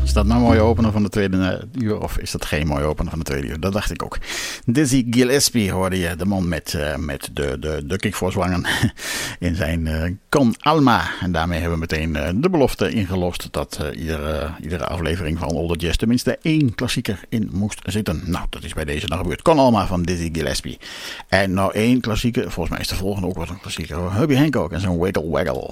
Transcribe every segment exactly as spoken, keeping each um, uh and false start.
Is dat nou een mooie opener van de tweede uur of is dat geen mooie opener van de tweede uur? Dat dacht ik ook. Dizzy Gillespie hoorde je, de man met, uh, met de, de, de kickvoorzwangen in zijn uh, Con Alma. En daarmee hebben we meteen uh, de belofte ingelost dat uh, iedere, iedere aflevering van Older Jazz tenminste één klassieker in moest zitten. Nou, dat is bij deze dan gebeurd. Con Alma van Dizzy Gillespie. En nou één klassieker, volgens mij is de volgende ook wel een klassieker. Herbie Hancock en zijn Wiggle Waggle.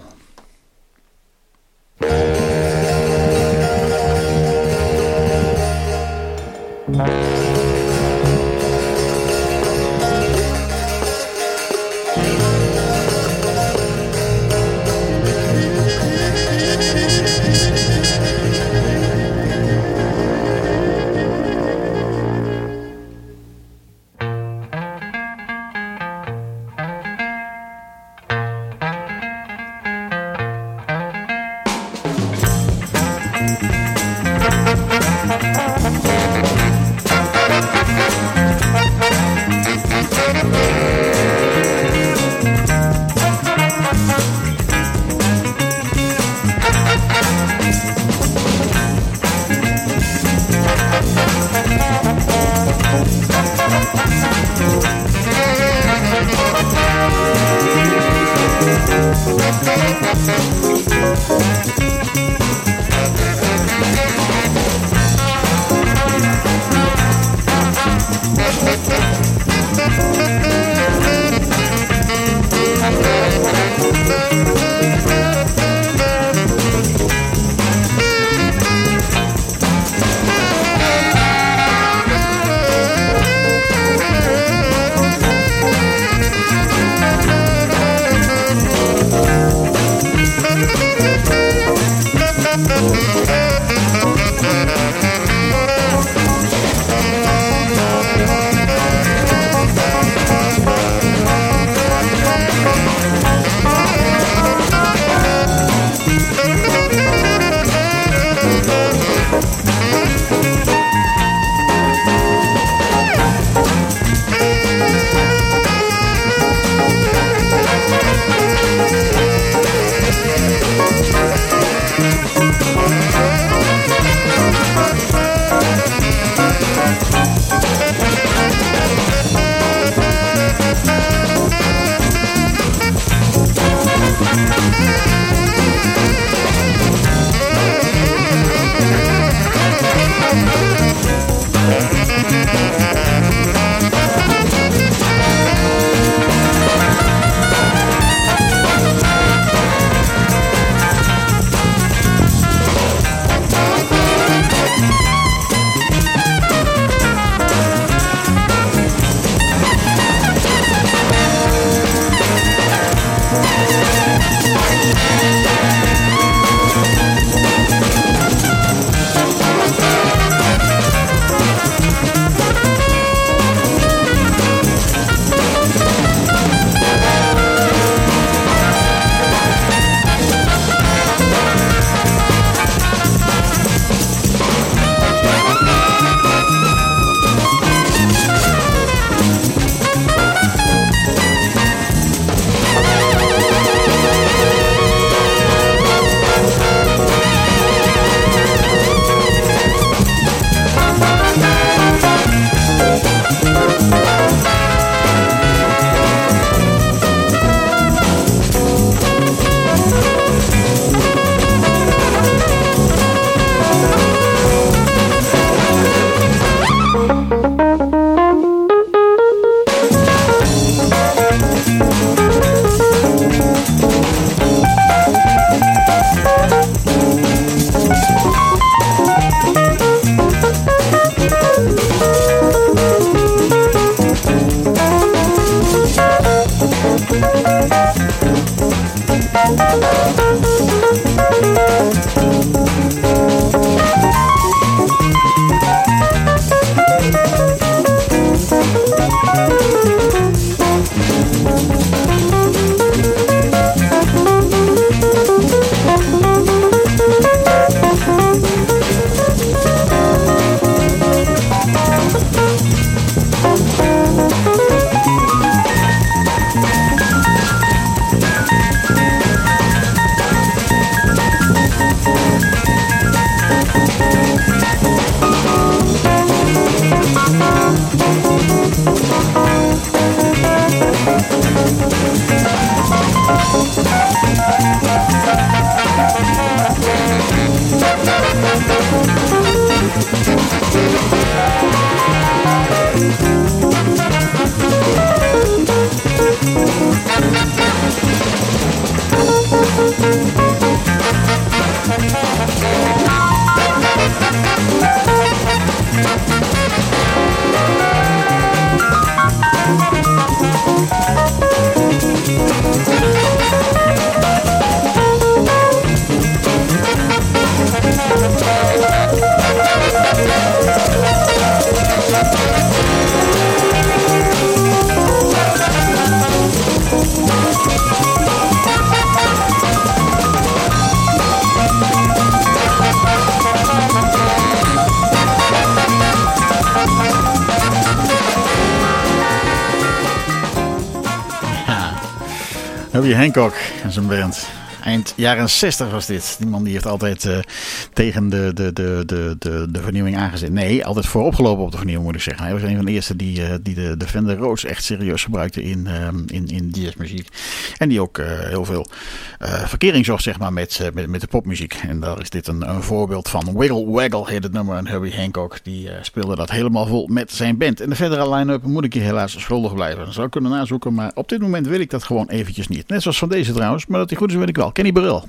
Herbie Hancock en zijn band. Eind jaren zestig was dit. Die man die heeft altijd uh, tegen de, de, de, de, de, de vernieuwing aangezet. Nee, altijd vooropgelopen op de vernieuwing, moet ik zeggen. Hij was een van de eerste die, uh, die de, de Fender Rhodes echt serieus gebruikte in, uh, in, in jazzmuziek. En die ook uh, heel veel uh, verkering zocht, zeg maar, met, uh, met, met de popmuziek. En daar is dit een, een voorbeeld van. Wiggle Waggle heet het nummer. En Herbie Hancock die uh, speelde dat helemaal vol met zijn band. En de verdere line-up moet ik je helaas schuldig blijven. Dat zou ik kunnen nazoeken, maar op dit moment wil ik dat gewoon eventjes niet. Net zoals van deze trouwens, maar dat die goed is weet ik wel. Kenny Burrell.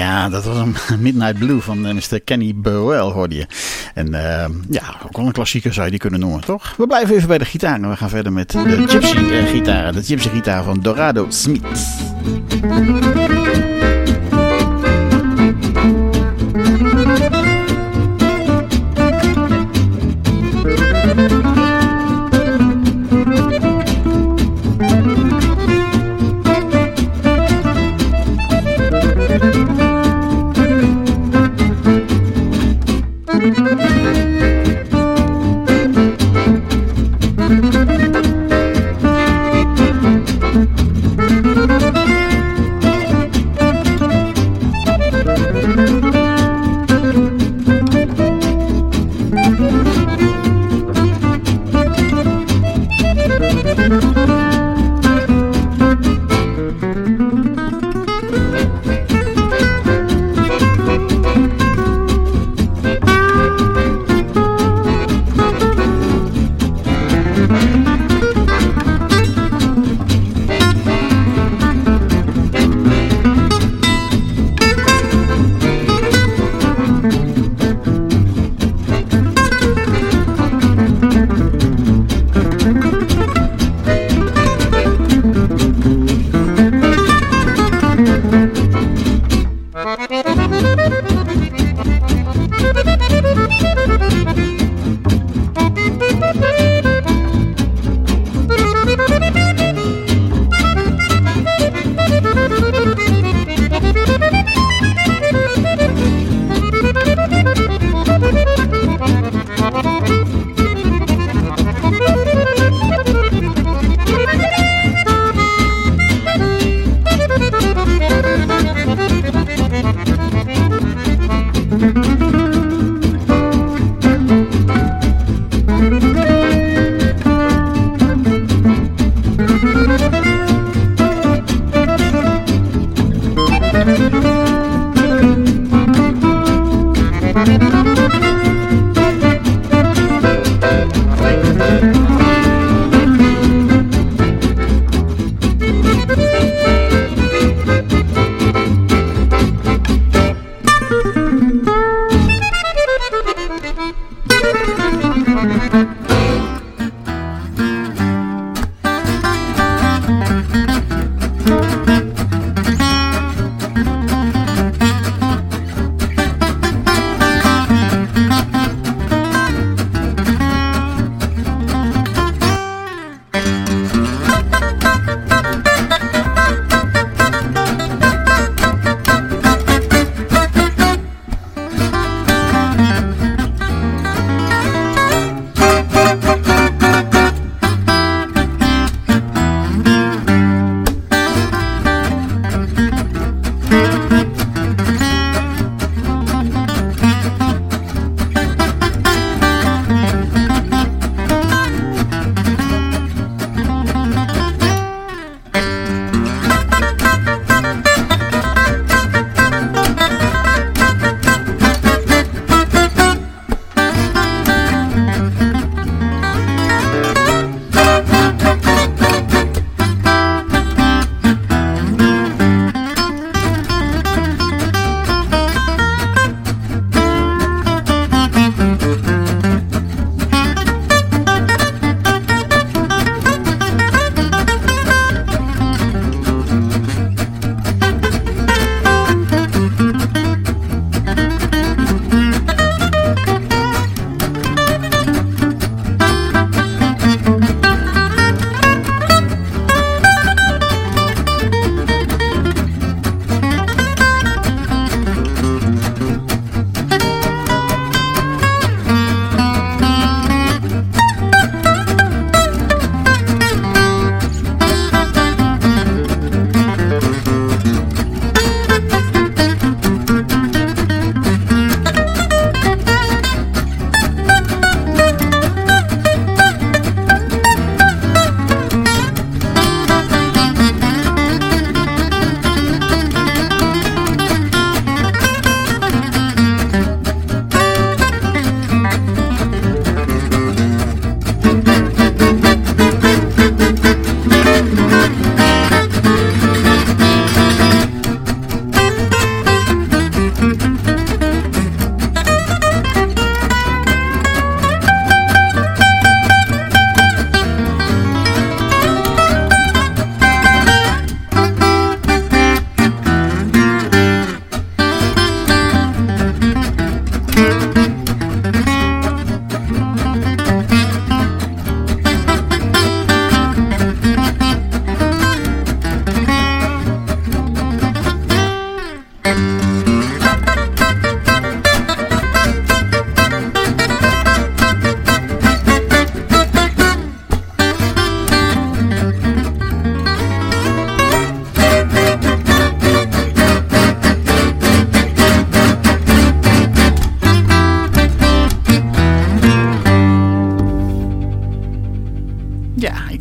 Ja, dat was een Midnight Blue van uh, mister Kenny Burrell, hoorde je. En uh, ja, ook wel een klassieker zou je die kunnen noemen, toch? We blijven even bij de gitaar en we gaan verder met de Gypsy uh, gitaar. De Gypsy gitaar van Dorado Smith.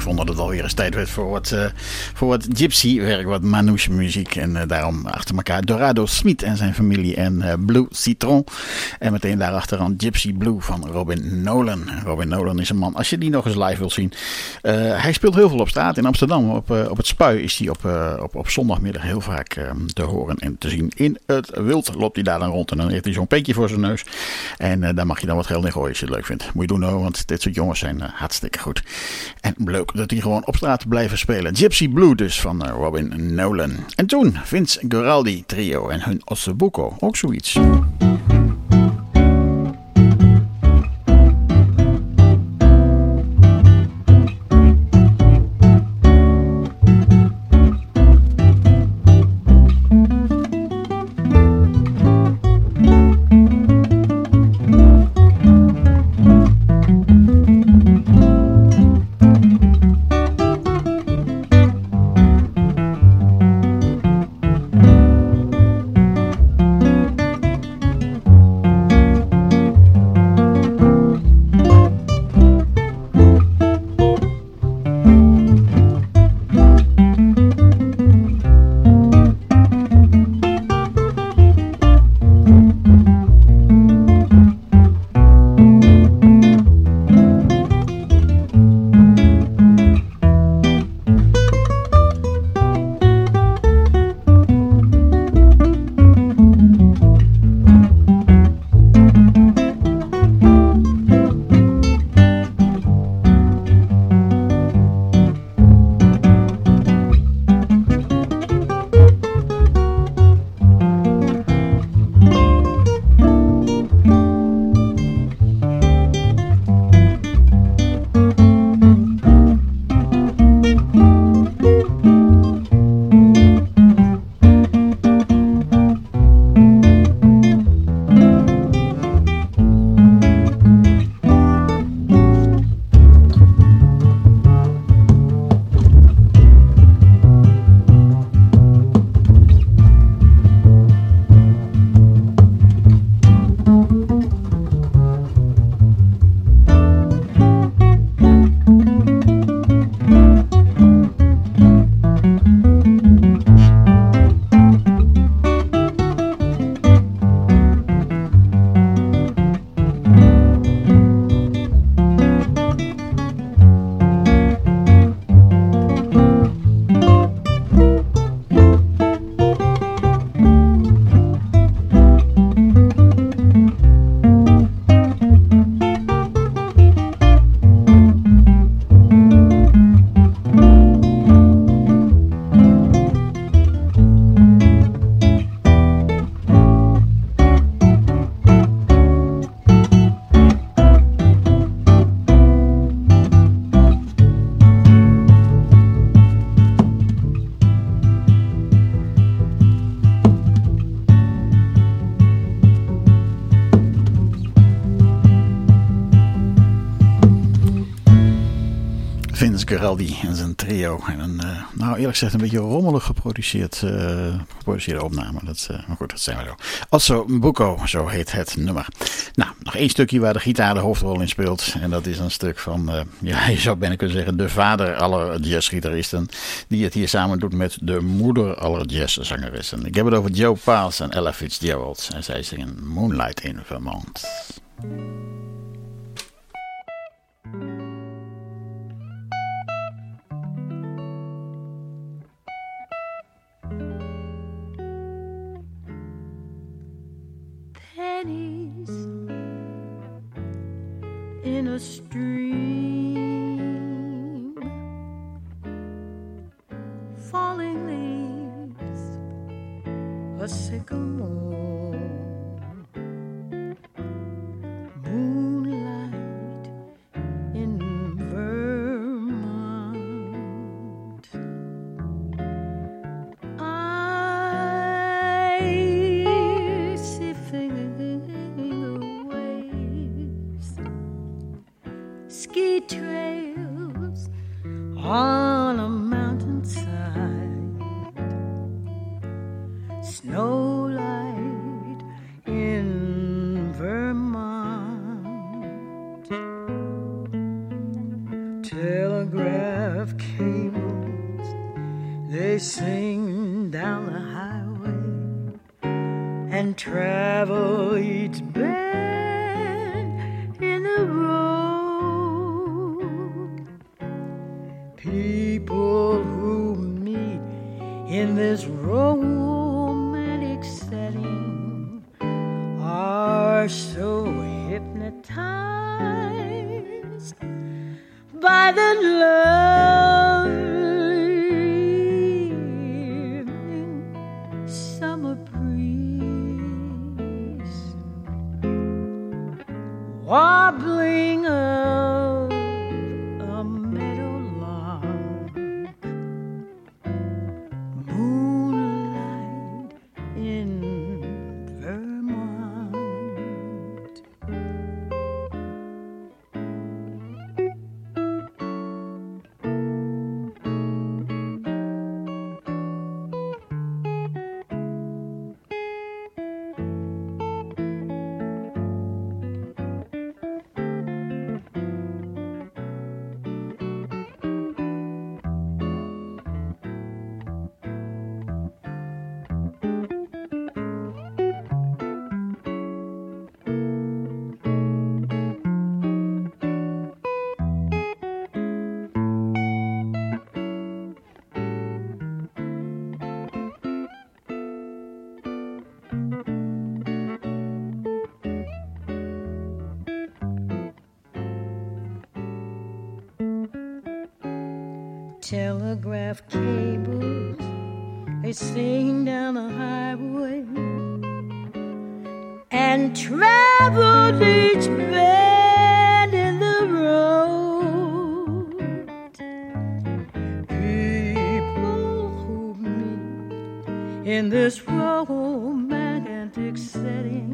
vonden dat het alweer eens tijd werd voor wat, uh, voor wat gypsy-werk, wat manouche muziek. En uh, daarom achter elkaar Dorado Smith en zijn familie en uh, Blue Citron. En meteen daarachteraan Gypsy Blue van Robin Nolan. Robin Nolan is een man, als je die nog eens live wilt zien. Uh, hij speelt heel veel op straat in Amsterdam. Op, uh, op het Spui is hij op, uh, op, op zondagmiddag heel vaak uh, te horen en te zien. In het wild loopt hij daar dan rond en dan heeft hij zo'n peekje voor zijn neus. En uh, daar mag je dan wat geld in gooien als je het leuk vindt. Moet je doen hoor, want dit soort jongens zijn uh, hartstikke goed. En leuk dat die gewoon op straat blijven spelen. Gypsy Blue dus van uh, Robin Nolan. En toen Vince Guaraldi trio en hun Ossobuco. Ook zoiets. Guaraldi en zijn trio. En een, uh, nou eerlijk gezegd een beetje rommelig geproduceerd, uh, geproduceerde opname. Dat, uh, maar goed, dat zijn we zo. Ossobuco, zo heet het nummer. Nou, nog één stukje waar de gitaar de hoofdrol in speelt. En dat is een stuk van, uh, ja, je zou bijna kunnen zeggen, de vader aller jazzgitaristen. Die het hier samen doet met de moeder aller jazzzangeressen. Ik heb het over Joe Pass en Ella Fitzgerald. En zij zingen Moonlight in Vermont. Pennies in a stream, falling leaves, a sycamore, moonlight in Vermont. I see fingerwaves, ski trails on a mountainside, snowlight in Vermont, telegraph telegraph cables, they sing down the highway and travel each bend in the road. People who meet in this romantic setting are so hypnotized by the lovely evening summer breeze, warbling of a meadowlark, moonlight in Vermont. Telegraph cables, they sing down the highway and travel each bend in the road. People who meet in this romantic setting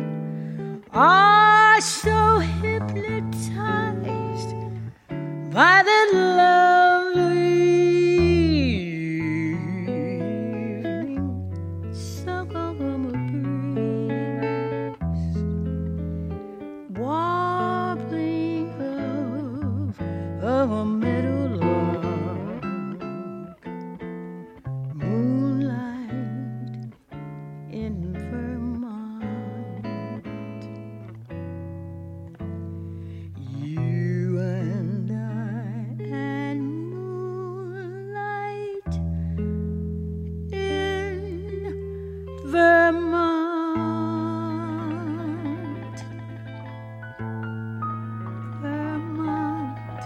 are so hypnotized by the lovely evening summer breeze, warbling of, of a meadowlark, moonlight in Vermont. You and I and moonlight in Vermont, Vermont,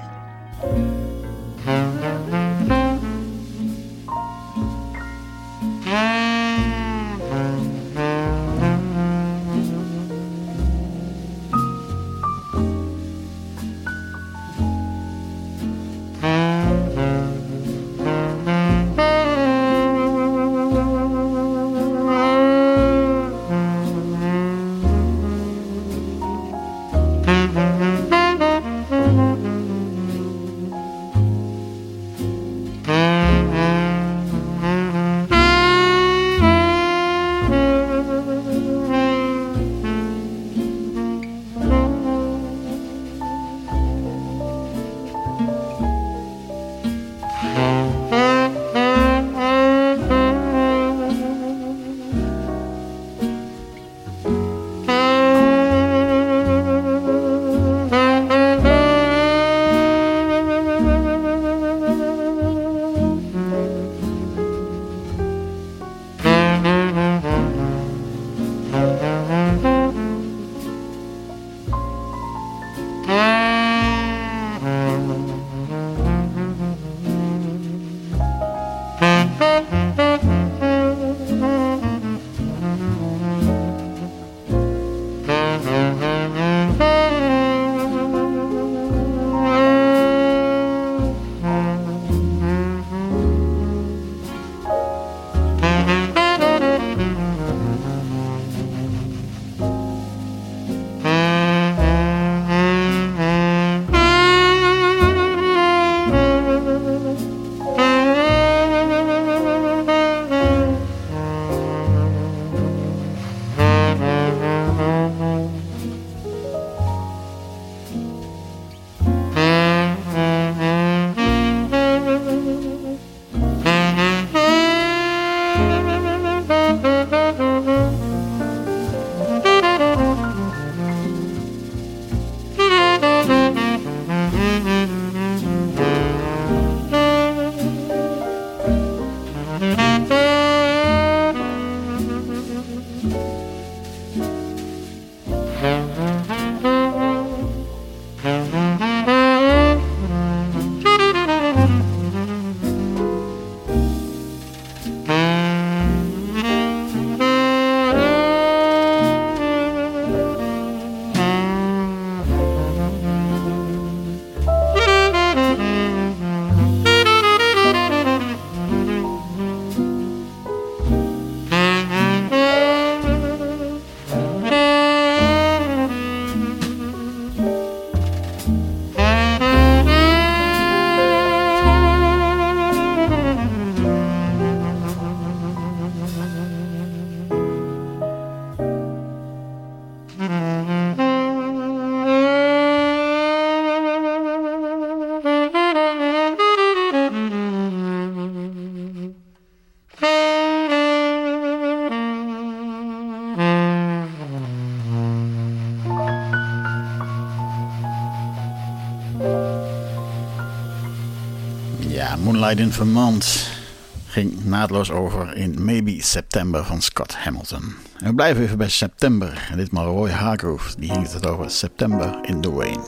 Ja, Moonlight in Vermont ging naadloos over in Maybe September van Scott Hamilton. En we blijven even bij september. En ditmaal Roy Hargrove, die ging het over September in the Rain.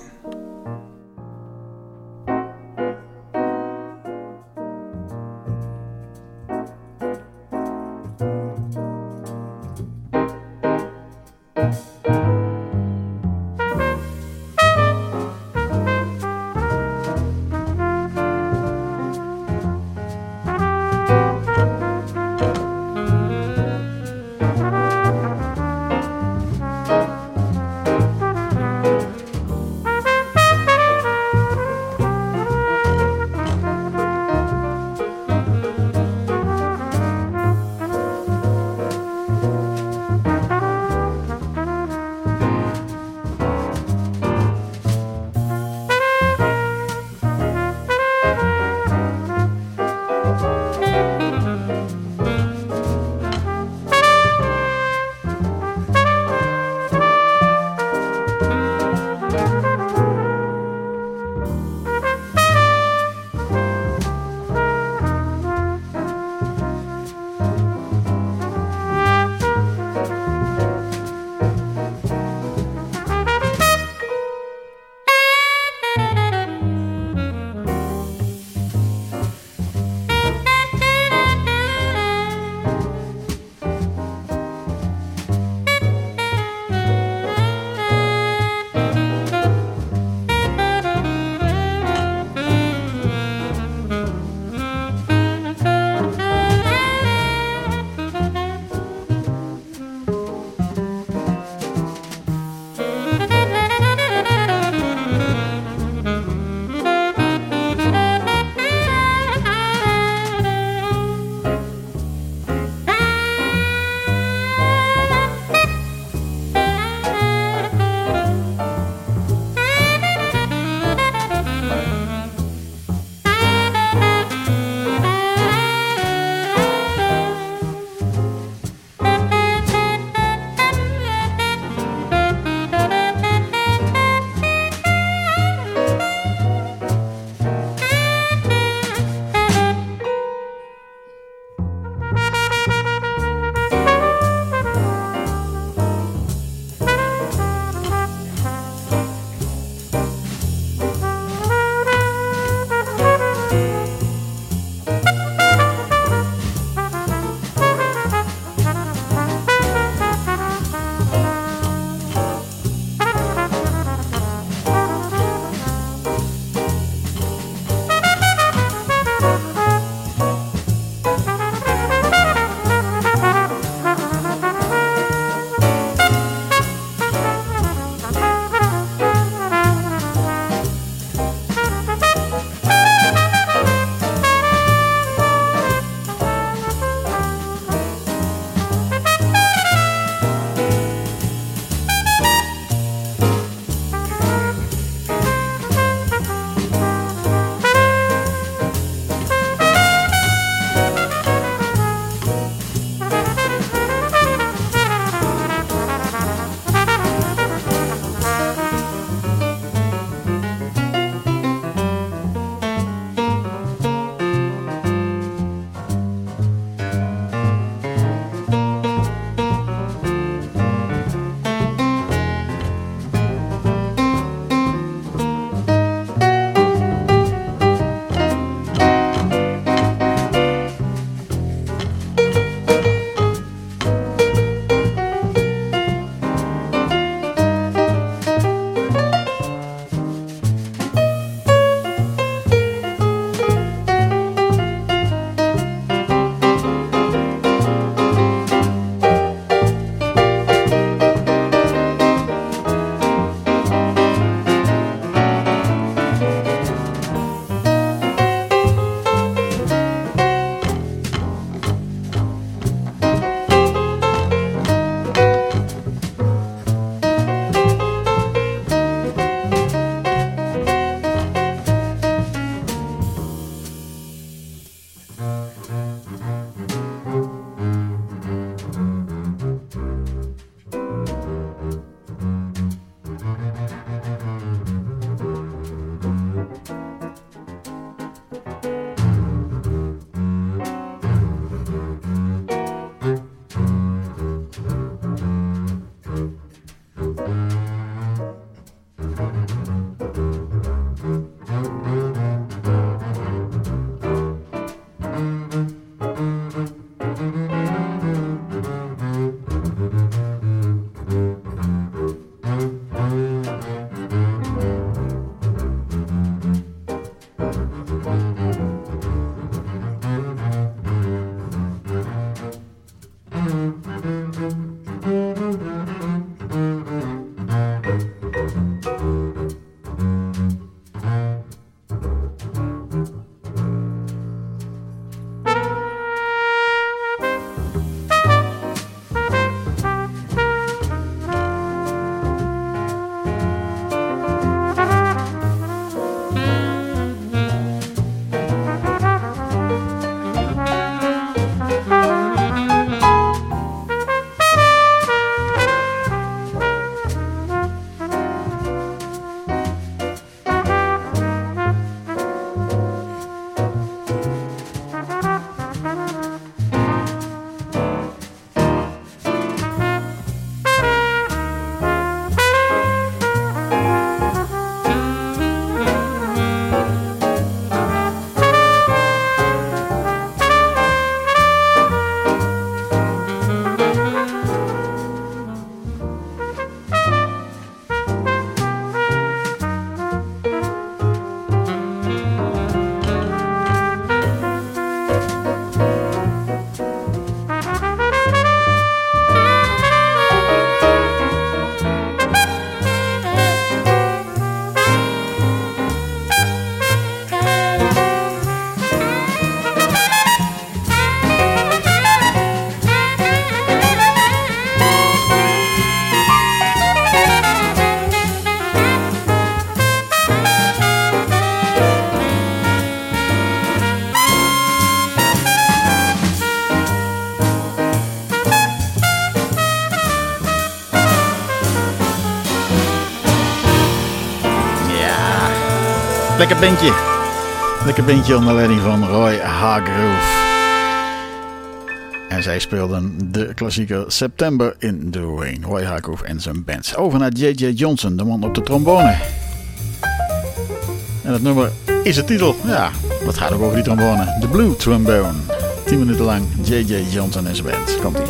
Lekker bandje. Lekker bandje onder leiding van Roy Hargrove. En zij speelden de klassieker September in the Rain. Roy Hargrove en zijn band. Over naar J J Johnson, de man op de trombone. En het nummer is de titel. Ja, dat gaat ook over die trombone. The Blue Trombone. tien minuten lang J J Johnson en zijn band. Komt-ie.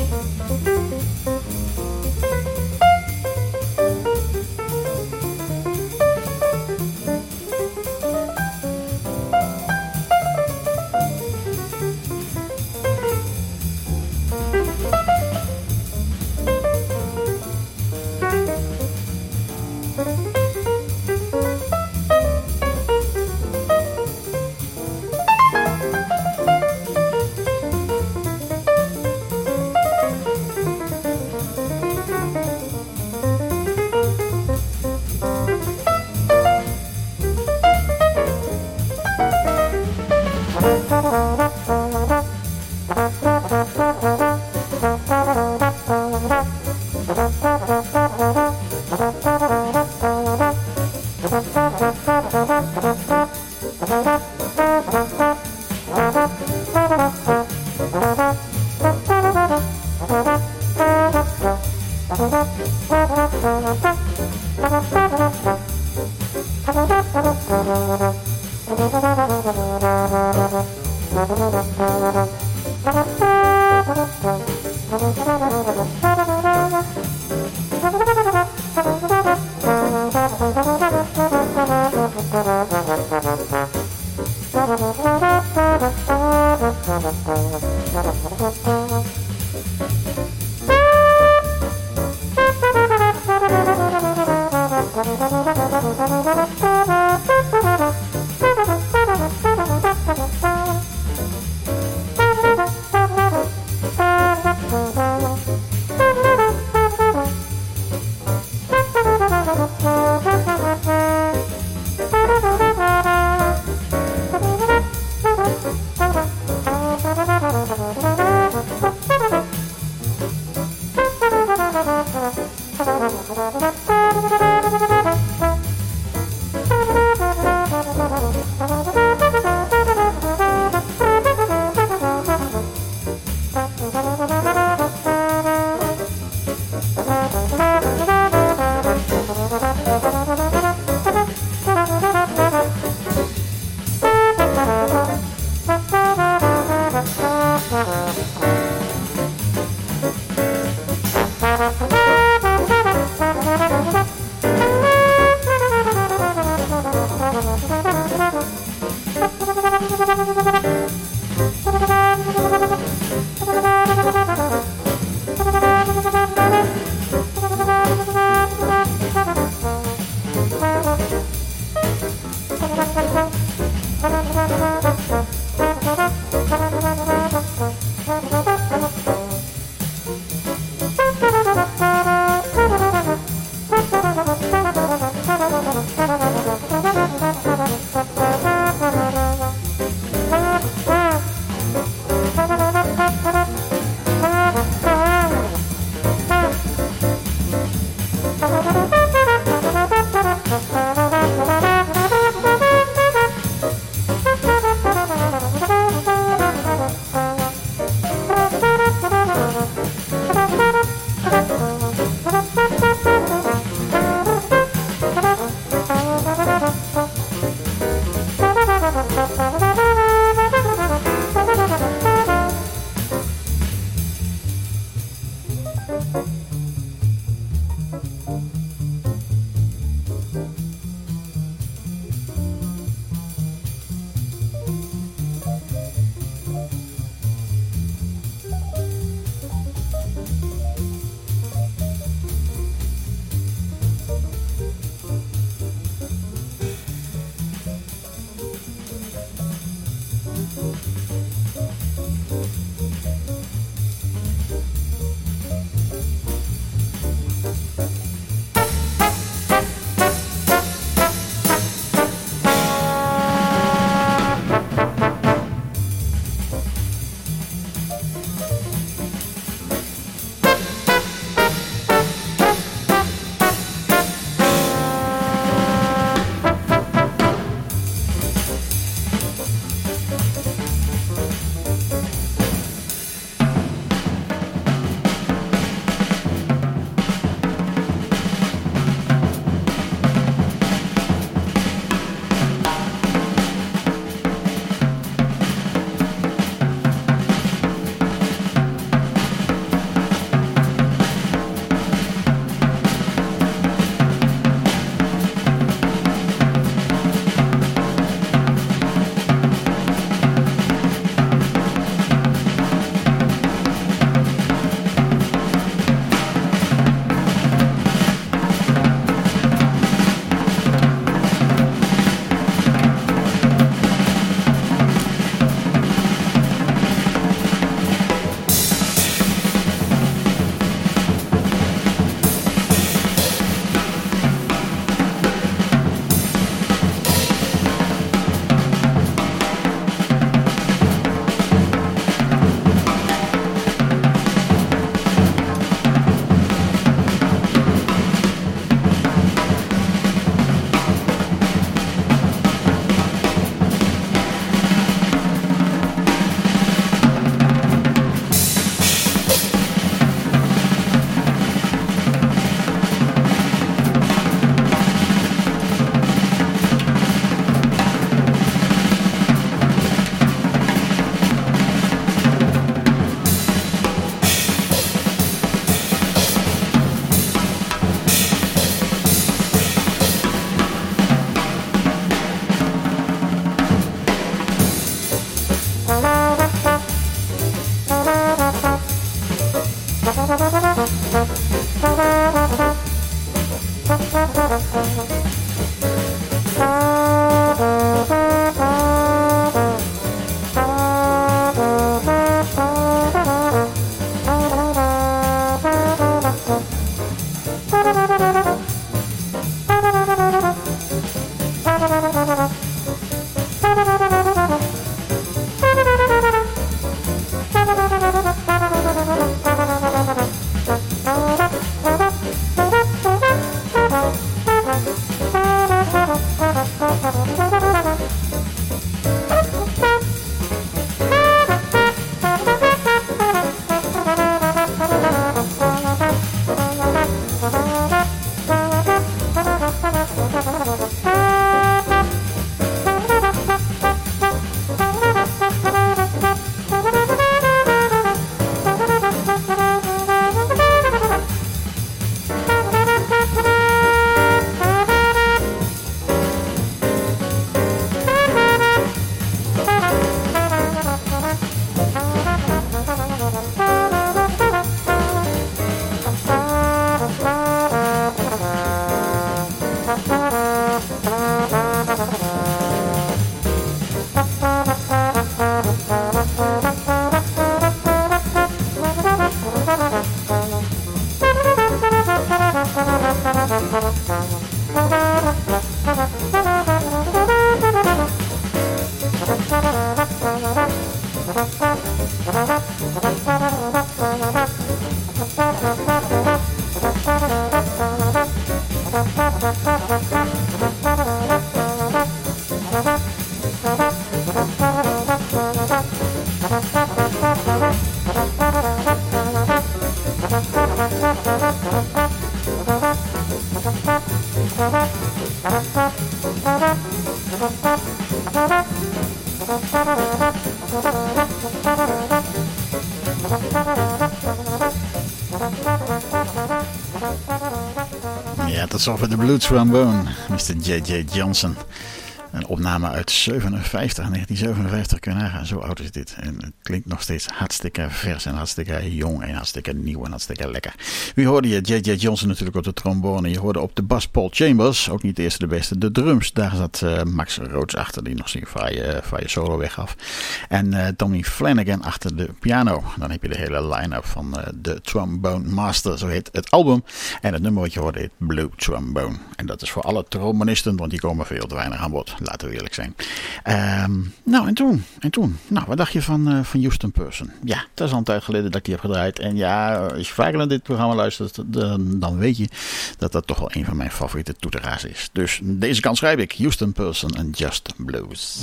Ja, tot zover de Blue Trombone, mister J J Johnson. Een opname uit zevenenvijftig, negentien zevenenvijftig, kun je nagaan, zo oud is dit. En het klinkt nog steeds hartstikke vers en hartstikke jong en hartstikke nieuw en hartstikke lekker. Wie hoorde je? J J Johnson natuurlijk op de trombone. Je hoorde op de bas Paul Chambers, ook niet de eerste de beste. De drums, daar zat uh, Max Rhodes achter, die nog zijn fraaie, fraaie solo weggaf. En uh, Tommy Flanagan achter de piano. Dan heb je de hele line-up van uh, de Trombone Master, zo heet het album. En het nummer wat je hoorde heet Blue Trombone. En dat is voor alle trombonisten, want die komen veel te weinig aan bod. Laten we eerlijk zijn. Um, nou, en toen, en toen. Nou, wat dacht je van, uh, van Houston Person? Ja, dat is al een tijd geleden dat ik die heb gedraaid. En ja, als je vaker naar dit programma luistert, dan, dan weet je dat dat toch wel een van mijn favoriete toeteraars is. Dus deze kant schrijf ik Houston Person en Just Blues.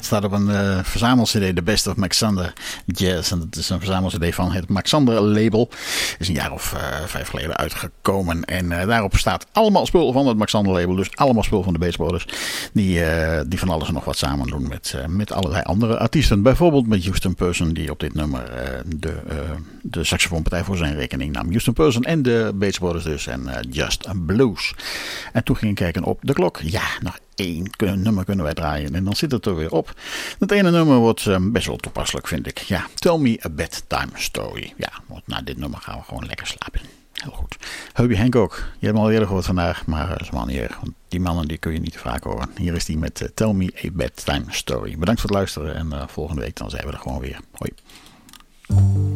staat op een uh, verzamel-cd, The Best of Maxander Jazz. En dat is een verzamel-cd van het Maxander label. Is een jaar of uh, vijf geleden uitgekomen. En uh, daarop staat allemaal spul van het Maxander label. Dus allemaal spul van de Bass Brothers. Die, uh, die van alles en nog wat samen doen met, uh, met allerlei andere artiesten. Bijvoorbeeld met Houston Person, die op dit nummer uh, de, uh, de saxofoonpartij voor zijn rekening nam. Houston Person en de Bass Brothers dus. En uh, Just Blues. En toen ging ik kijken op de klok. Ja, nog één nummer kunnen wij draaien. En dan zit het er weer op. Het ene nummer wordt um, best wel toepasselijk, vind ik. Ja, Tell Me a Bedtime Story. Ja, want na dit nummer gaan we gewoon lekker slapen. Heel goed. Herbie Hancock. Je hebt hem al eerder gehoord vandaag, maar dat is maar niet erg. Want die mannen die kun je niet te vaak horen. Hier is die met uh, Tell Me a Bedtime Story. Bedankt voor het luisteren. En uh, volgende week dan zijn we er gewoon weer. Hoi.